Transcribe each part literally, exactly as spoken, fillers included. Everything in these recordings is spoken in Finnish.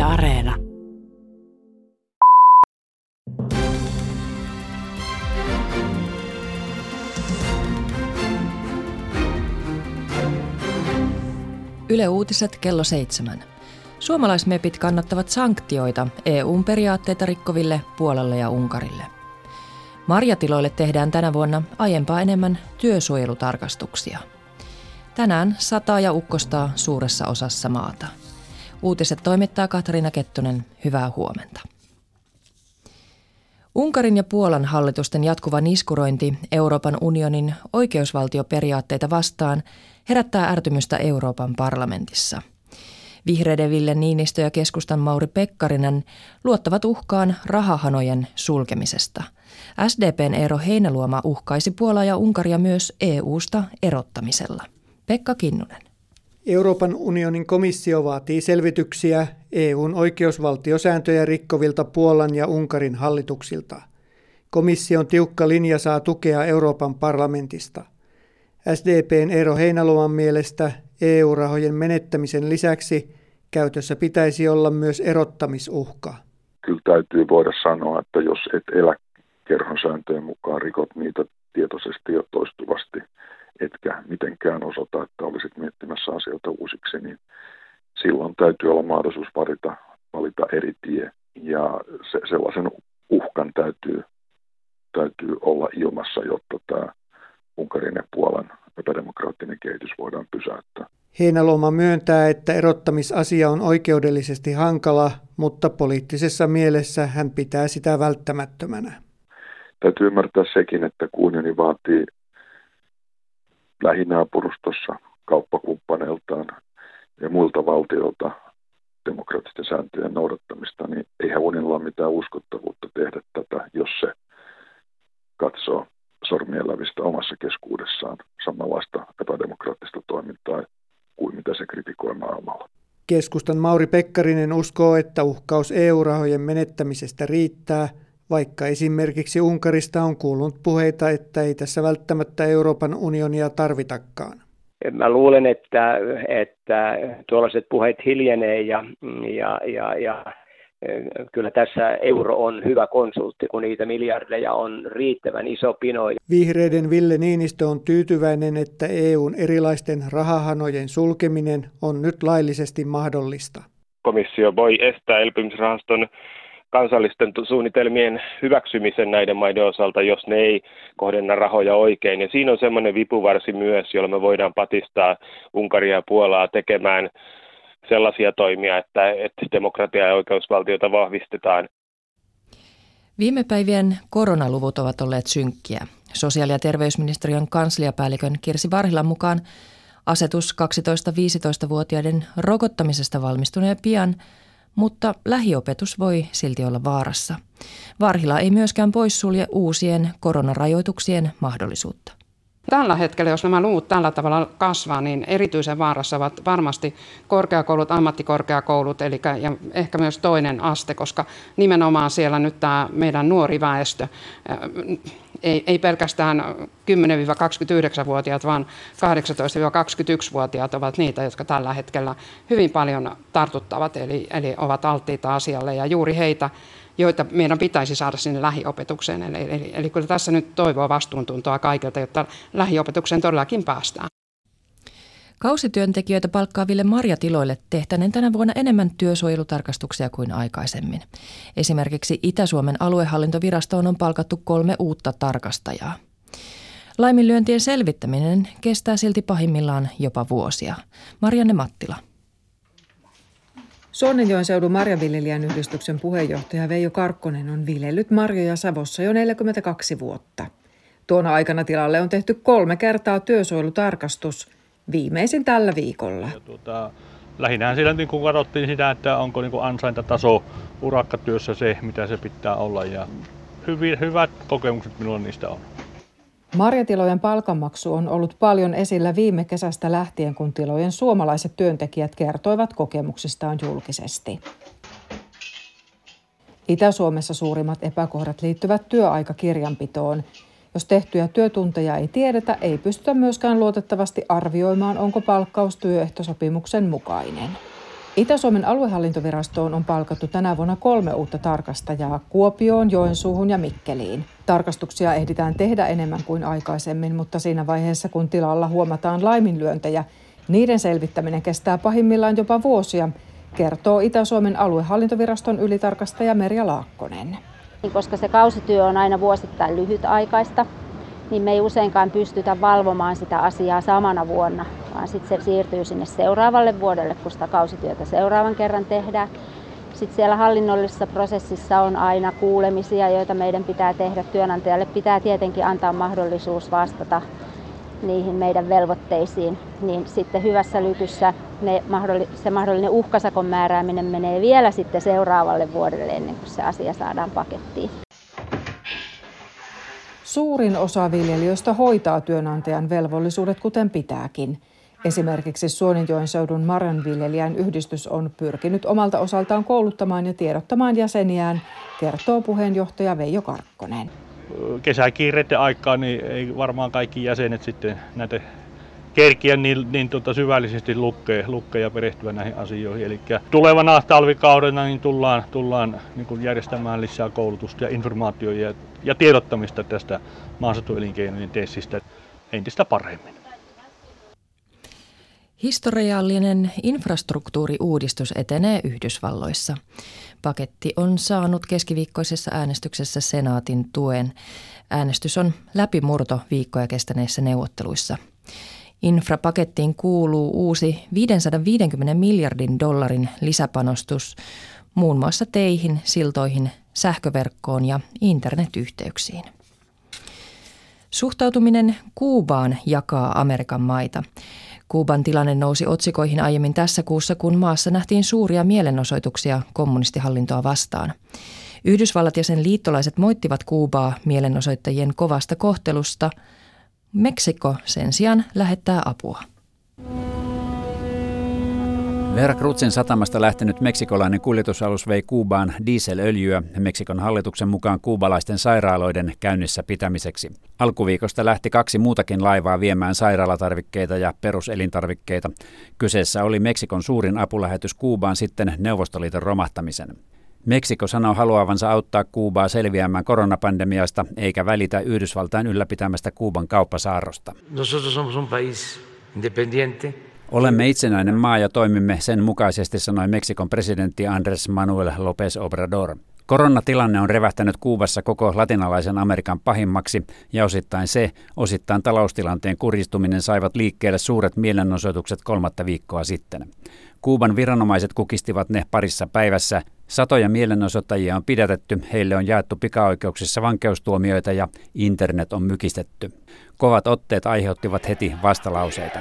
Areena. Yle Uutiset kello seitsemän. Suomalaismepit kannattavat sanktioita E U:n periaatteita rikkoville Puolalle ja Unkarille. Marjatiloille tehdään tänä vuonna aiempaa enemmän työsuojelutarkastuksia. Tänään sataa ja ukkostaa suuressa osassa maata. Uutiset toimittaa Katriina Kettunen. Hyvää huomenta. Unkarin ja Puolan hallitusten jatkuva niskurointi Euroopan unionin oikeusvaltioperiaatteita vastaan herättää ärtymystä Euroopan parlamentissa. Vihreiden Ville Niinistö ja keskustan Mauri Pekkarinen luottavat uhkaan rahahanojen sulkemisesta. S D P:n Eero Heinäluoma uhkaisi Puolaa ja Unkaria myös E U:sta erottamisella. Pekka Kinnunen. Euroopan unionin komissio vaatii selvityksiä E U:n oikeusvaltiosääntöjä rikkovilta Puolan ja Unkarin hallituksilta. Komission tiukka linja saa tukea Euroopan parlamentista. S D P:n Eero Heinäluoman mielestä E U-rahojen menettämisen lisäksi käytössä pitäisi olla myös erottamisuhka. Kyllä täytyy voida sanoa, että jos et elä kerhon sääntöjen mukaan, rikot niitä tietoisesti ja toistuvasti, etkä mitenkään osoita, että olisit miettimässä asioita uusiksi, niin silloin täytyy olla mahdollisuus valita, valita eri tie. Ja se, sellaisen uhkan täytyy, täytyy olla ilmassa, jotta tämä Unkarin ja Puolan epädemokraattinen kehitys voidaan pysäyttää. Heinäluoma myöntää, että erottamisasia on oikeudellisesti hankala, mutta poliittisessa mielessä hän pitää sitä välttämättömänä. Täytyy ymmärtää sekin, että kun unioni vaatii lähinaapurustossa kauppakumppaneiltaan ja muilta valtioilta demokraattisten sääntöjen noudattamista, niin eihän unionilla ole mitään uskottavuutta tehdä tätä, jos se katsoo sormien lävistä omassa keskuudessaan samanlaista epädemokraattista toimintaa kuin mitä se kritikoi maailmalla. Keskustan Mauri Pekkarinen uskoo, että uhkaus E U-rahojen menettämisestä riittää, vaikka esimerkiksi Unkarista on kuulunut puheita, että ei tässä välttämättä Euroopan unionia tarvitakaan. Mä luulen, että, että tuollaiset puheet hiljenee ja, ja, ja, ja kyllä tässä euro on hyvä konsultti, kun niitä miljardeja on riittävän iso pino. Vihreiden Ville Niinistö on tyytyväinen, että E U:n erilaisten rahahanojen sulkeminen on nyt laillisesti mahdollista. Komissio voi estää elpymisrahaston kansallisten suunnitelmien hyväksymisen näiden maiden osalta, jos ne ei kohdenna rahoja oikein. Ja siinä on semmoinen vipuvarsi myös, jolla me voidaan patistaa Unkaria ja Puolaa tekemään sellaisia toimia, että, että demokratiaa ja oikeusvaltiota vahvistetaan. Viime päivien koronaluvut ovat olleet synkkiä. Sosiaali- ja terveysministeriön kansliapäällikön Kirsi Varhilan mukaan asetus kaksitoista-viisitoista-vuotiaiden rokottamisesta valmistunee pian, mutta lähiopetus voi silti olla vaarassa. Varhila ei myöskään poissulje uusien koronarajoituksien mahdollisuutta. Tällä hetkellä, jos nämä luvut tällä tavalla kasvaa, niin erityisen vaarassa ovat varmasti korkeakoulut, ammattikorkeakoulut, eli ja ehkä myös toinen aste, koska nimenomaan siellä nyt tämä meidän nuori väestö, ei, ei pelkästään kymmenen-kaksikymmentäyhdeksän-vuotiaat, vaan kahdeksantoista-kaksikymmentäyksi-vuotiaat ovat niitä, jotka tällä hetkellä hyvin paljon tartuttavat, eli, eli ovat alttiita asialle, ja juuri heitä, joita meidän pitäisi saada sinne lähiopetukseen. Eli, eli, eli kyllä tässä nyt toivoa vastuuntuntoa kaikilta, jotta lähiopetukseen todellakin päästään. Kausityöntekijöitä palkkaaville marjatiloille tehtäneen tänä vuonna enemmän työsuojelutarkastuksia kuin aikaisemmin. Esimerkiksi Itä-Suomen aluehallintovirastoon on palkattu kolme uutta tarkastajaa. Laiminlyöntien selvittäminen kestää silti pahimmillaan jopa vuosia. Marianne Mattila. Suonenjoen seudun marjanviljelijän yhdistyksen puheenjohtaja Veijo Karkkonen on viljellyt marjoja Savossa jo neljäkymmentäkaksi vuotta. Tuona aikana tilalle on tehty kolme kertaa työsuojelutarkastus, viimeisin tällä viikolla. Tuota, lähinnä siellä niin kun katsottiin sitä, että onko niin kun ansaintataso urakkatyössä se, mitä se pitää olla. Ja hyvin, hyvät kokemukset minulla niistä on. Marjatilojen palkanmaksu on ollut paljon esillä viime kesästä lähtien, kun tilojen suomalaiset työntekijät kertoivat kokemuksistaan julkisesti. Itä-Suomessa suurimmat epäkohdat liittyvät työaikakirjanpitoon. Jos tehtyjä työtunteja ei tiedetä, ei pystytä myöskään luotettavasti arvioimaan, onko palkkaus työehtosopimuksen mukainen. Itä-Suomen aluehallintovirastoon on palkattu tänä vuonna kolme uutta tarkastajaa Kuopioon, Joensuuhun ja Mikkeliin. Tarkastuksia ehditään tehdä enemmän kuin aikaisemmin, mutta siinä vaiheessa kun tilalla huomataan laiminlyöntejä, niiden selvittäminen kestää pahimmillaan jopa vuosia, kertoo Itä-Suomen aluehallintoviraston ylitarkastaja Merja Laakkonen. Koska se kausityö on aina vuosittain lyhytaikaista, niin me ei useinkaan pystytä valvomaan sitä asiaa samana vuonna, vaan sitten se siirtyy sinne seuraavalle vuodelle, kun sitä kausityötä seuraavan kerran tehdään. Sitten siellä hallinnollisessa prosessissa on aina kuulemisia, joita meidän pitää tehdä. Työnantajalle pitää tietenkin antaa mahdollisuus vastata niihin meidän velvoitteisiin. Niin sitten hyvässä lykyssä ne se mahdollinen uhkasakon määrääminen menee vielä sitten seuraavalle vuodelle ennen kuin se asia saadaan pakettiin. Suurin osa viljelijöistä hoitaa työnantajan velvollisuudet kuten pitääkin. Esimerkiksi Suonenjoen seudun marjanviljelijän yhdistys on pyrkinyt omalta osaltaan kouluttamaan ja tiedottamaan jäseniään, kertoo puheenjohtaja Veijo Karkkonen. Kesäkiireiden aikaan niin ei varmaan kaikki jäsenet sitten näitä kerkiä niin, niin tota syvällisesti lukea, lukea ja perehtyä näihin asioihin. Eli tulevana talvikaudena niin tullaan, tullaan niin kuin järjestämään lisää koulutusta ja informaatiota ja, ja tiedottamista tästä maaseutuelinkeinojen tessistä entistä paremmin. Historiallinen infrastruktuuriuudistus etenee Yhdysvalloissa. Paketti on saanut keskiviikkoisessa äänestyksessä senaatin tuen. Äänestys on läpimurto viikkoja kestäneissä neuvotteluissa. Infrapakettiin kuuluu uusi viisisataaviisikymmentä miljardin dollarin lisäpanostus muun muassa teihin, siltoihin, sähköverkkoon ja internetyhteyksiin. Suhtautuminen Kuubaan jakaa Amerikan maita. Kuuban tilanne nousi otsikoihin aiemmin tässä kuussa, kun maassa nähtiin suuria mielenosoituksia kommunistihallintoa vastaan. Yhdysvallat ja sen liittolaiset moittivat Kuubaa mielenosoittajien kovasta kohtelusta. Meksiko sen sijaan lähettää apua. Veracruzin satamasta lähtenyt meksikolainen kuljetusalus vei Kuubaan dieselöljyä Meksikon hallituksen mukaan kuubalaisten sairaaloiden käynnissä pitämiseksi. Alkuviikosta lähti kaksi muutakin laivaa viemään sairaalatarvikkeita ja peruselintarvikkeita. Kyseessä oli Meksikon suurin apulähetys Kuubaan sitten Neuvostoliiton romahtamisen. Meksiko sanoo haluavansa auttaa Kuubaa selviämään koronapandemiasta eikä välitä Yhdysvaltain ylläpitämästä Kuuban kauppasaarrosta. Nosotros somos un país independiente. Olemme itsenäinen maa ja toimimme sen mukaisesti, sanoi Meksikon presidentti Andrés Manuel López Obrador. Koronatilanne on revähtänyt Kuubassa koko latinalaisen Amerikan pahimmaksi ja osittain se, osittain taloustilanteen kurjistuminen saivat liikkeelle suuret mielenosoitukset kolmatta viikkoa sitten. Kuuban viranomaiset kukistivat ne parissa päivässä. Satoja mielenosoittajia on pidätetty, heille on jaettu pikaoikeuksissa vankeustuomioita ja internet on mykistetty. Kovat otteet aiheuttivat heti vastalauseita.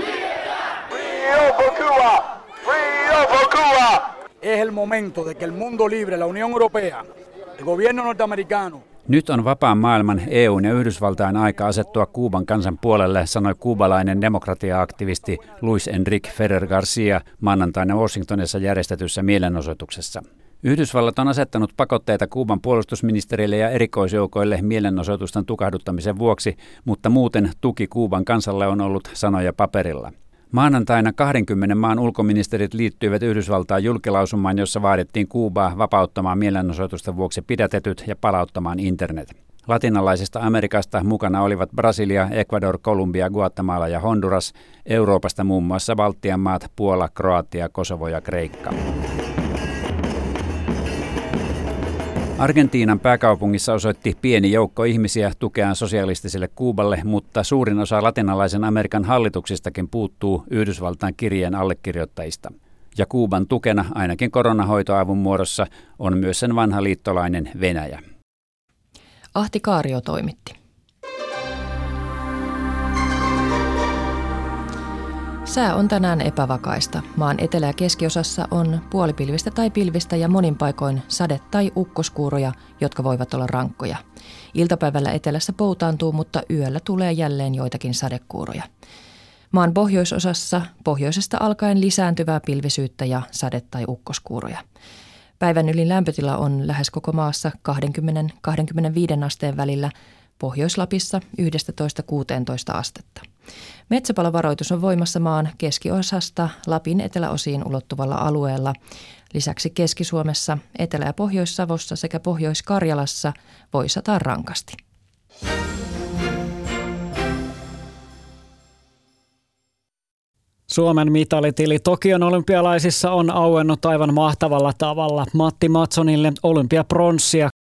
Es el momento de que el mundo libre, la Unión Europea, el gobierno norteamericano. Nyt on vapaan maailman, E U:n ja Yhdysvaltain aika asettua Kuuban kansan puolelle, sanoi kuubalainen demokratia-aktivisti Luis Enrique Ferrer Garcia maanantaina Washingtonissa järjestetyssä mielenosoituksessa. Yhdysvallat on asettanut pakotteita Kuuban puolustusministerille ja erikoisjoukoille mielenosoitusten tukahduttamisen vuoksi, mutta muuten tuki Kuuban kansalle on ollut sanoja paperilla. Maanantaina kahdenkymmenen maan ulkoministerit liittyivät Yhdysvaltain julkilausumaan, jossa vaadittiin Kuubaa vapauttamaan mielenosoitusten vuoksi pidätetyt ja palauttamaan internet. Latinalaisesta Amerikasta mukana olivat Brasilia, Ecuador, Kolumbia, Guatemala ja Honduras, Euroopasta muun muassa Baltian maat, Puola, Kroatia, Kosovo ja Kreikka. Argentiinan pääkaupungissa osoitti pieni joukko ihmisiä tukeaan sosialistiselle Kuuballe, mutta suurin osa latinalaisen Amerikan hallituksistakin puuttuu Yhdysvaltain kirjeen allekirjoittajista. Ja Kuuban tukena, ainakin koronahoitoavun muodossa, on myös sen vanha liittolainen Venäjä. Ahti Kaario toimitti. Sää on tänään epävakaista. Maan etelä- ja keskiosassa on puolipilvistä tai pilvistä ja monin paikoin sade- tai ukkoskuuroja, jotka voivat olla rankkoja. Iltapäivällä etelässä poutaantuu, mutta yöllä tulee jälleen joitakin sadekuuroja. Maan pohjoisosassa pohjoisesta alkaen lisääntyvää pilvisyyttä ja sade- tai ukkoskuuroja. Päivän ylin lämpötila on lähes koko maassa kaksikymmentä–kaksikymmentäviisi asteen välillä, Pohjois-Lapissa yksitoista–kuusitoista astetta. Metsäpalovaroitus on voimassa maan keskiosasta Lapin eteläosiin ulottuvalla alueella. Lisäksi Keski-Suomessa, Etelä- ja Pohjois-Savossa sekä Pohjois-Karjalassa voi sataa rankasti. Suomen mitalitili Tokion olympialaisissa on auennut aivan mahtavalla tavalla. Matti Mattsonille olympiapronssia,